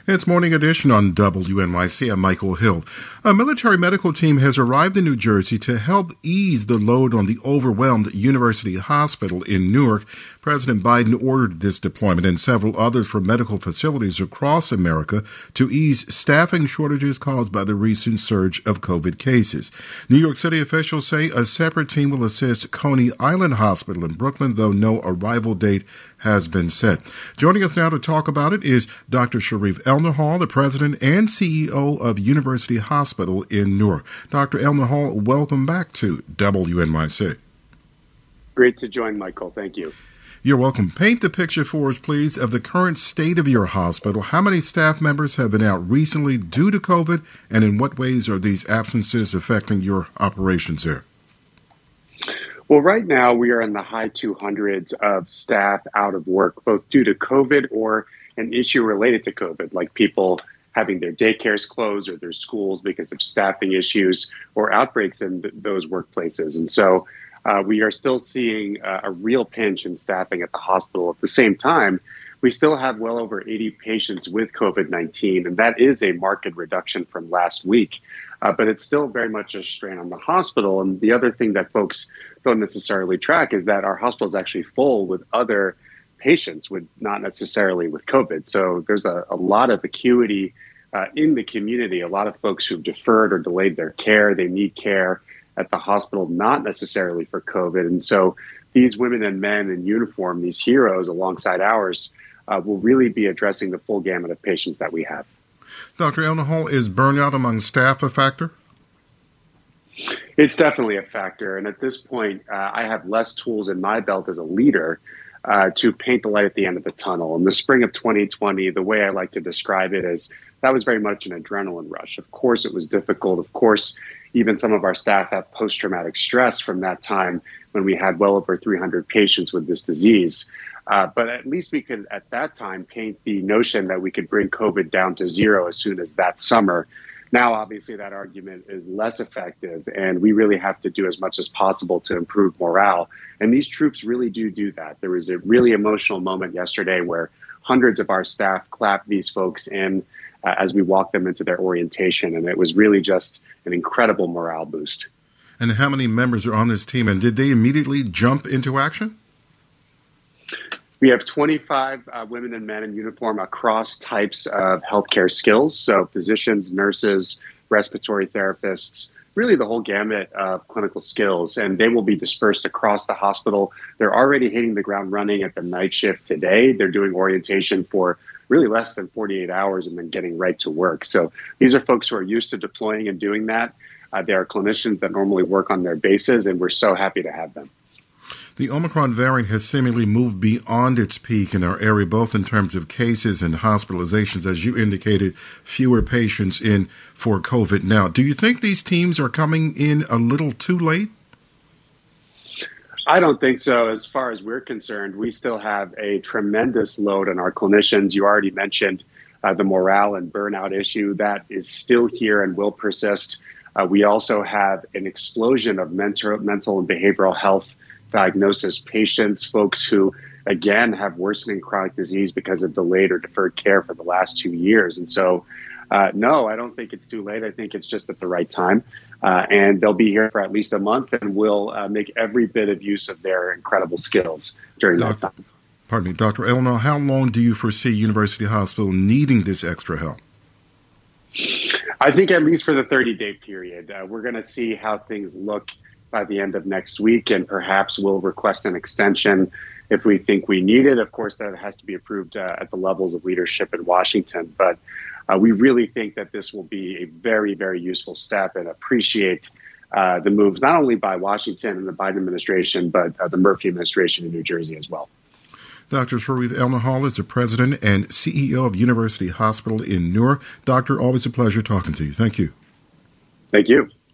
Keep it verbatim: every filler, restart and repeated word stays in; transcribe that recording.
It's Morning Edition on W N Y C. I'm Michael Hill. A military medical team has arrived in New Jersey to help ease the load on the overwhelmed University Hospital in Newark. President Biden ordered this deployment and several others from medical facilities across America to ease staffing shortages caused by the recent surge of COVID cases. New York City officials say a separate team will assist Coney Island Hospital in Brooklyn, though no arrival date has been set. Joining us now to talk about it is Doctor Sharif Elnahal, the president and C E O of University Hospital in Newark. Doctor Elnahal, welcome back to W N Y C. Great to join, Michael. Thank you. You're welcome. Paint the picture for us, please, of the current state of your hospital. How many staff members have been out recently due to COVID, and in what ways are these absences affecting your operations there? Well, right now we are in the high two hundreds of staff out of work, both due to COVID or an issue related to COVID, like people having their daycares closed or their schools because of staffing issues or outbreaks in th- those workplaces. And so uh, we are still seeing uh, a real pinch in staffing at the hospital. At the same time, we still have well over eighty patients with COVID nineteen, and that is a marked reduction from last week. Uh, but it's still very much a strain on the hospital. And the other thing that folks don't necessarily track is that our hospital is actually full with other patients, with not necessarily with COVID. So there's a, a lot of acuity uh, in the community, a lot of folks who've deferred or delayed their care. They need care at the hospital, not necessarily for COVID. And so these women and men in uniform, these heroes alongside ours, uh, will really be addressing the full gamut of patients that we have. Doctor Elnahal, is burnout among staff a factor? It's definitely a factor. And at this point, uh, I have less tools in my belt as a leader uh, to paint the light at the end of the tunnel. In the spring of twenty twenty, the way I like to describe it is that was very much an adrenaline rush. Of course, it was difficult. Of course, even some of our staff have post-traumatic stress from that time when we had well over three hundred patients with this disease. Uh, but at least we could, at that time, paint the notion that we could bring COVID down to zero as soon as that summer. Now, obviously, that argument is less effective, and we really have to do as much as possible to improve morale. And these troops really do do that. There was a really emotional moment yesterday where hundreds of our staff clapped these folks in uh, as we walked them into their orientation, and it was really just an incredible morale boost. And how many members are on this team, and did they immediately jump into action? We have twenty-five uh, women and men in uniform across types of healthcare skills. So physicians, nurses, respiratory therapists, really the whole gamut of clinical skills. And they will be dispersed across the hospital. They're already hitting the ground running at the night shift today. They're doing orientation for really less than forty-eight hours and then getting right to work. So these are folks who are used to deploying and doing that. Uh, they are clinicians that normally work on their bases, and we're so happy to have them. The Omicron variant has seemingly moved beyond its peak in our area, both in terms of cases and hospitalizations. As you indicated, fewer patients in for COVID now. Do you think these teams are coming in a little too late? I don't think so. As far as we're concerned, we still have a tremendous load on our clinicians. You already mentioned uh, the morale and burnout issue. That is still here and will persist. Uh, we also have an explosion of mental, mental and behavioral health diagnosis patients, folks who, again, have worsening chronic disease because of delayed or deferred care for the last two years. And so, uh, no, I don't think it's too late. I think it's just at the right time. Uh, and they'll be here for at least a month, and we'll uh, make every bit of use of their incredible skills during Doctor that time. Pardon me, Doctor Elnahal, how long do you foresee University Hospital needing this extra help? I think at least for the thirty-day period. Uh, we're going to see how things look by the end of next week, and perhaps we'll request an extension if we think we need it. Of course, that has to be approved uh, at the levels of leadership in Washington. But uh, we really think that this will be a very, very useful step, and appreciate uh, the moves not only by Washington and the Biden administration, but uh, the Murphy administration in New Jersey as well. Doctor Sharif Elnahal is the president and C E O of University Hospital in Newark. Doctor, always a pleasure talking to you. Thank you. Thank you.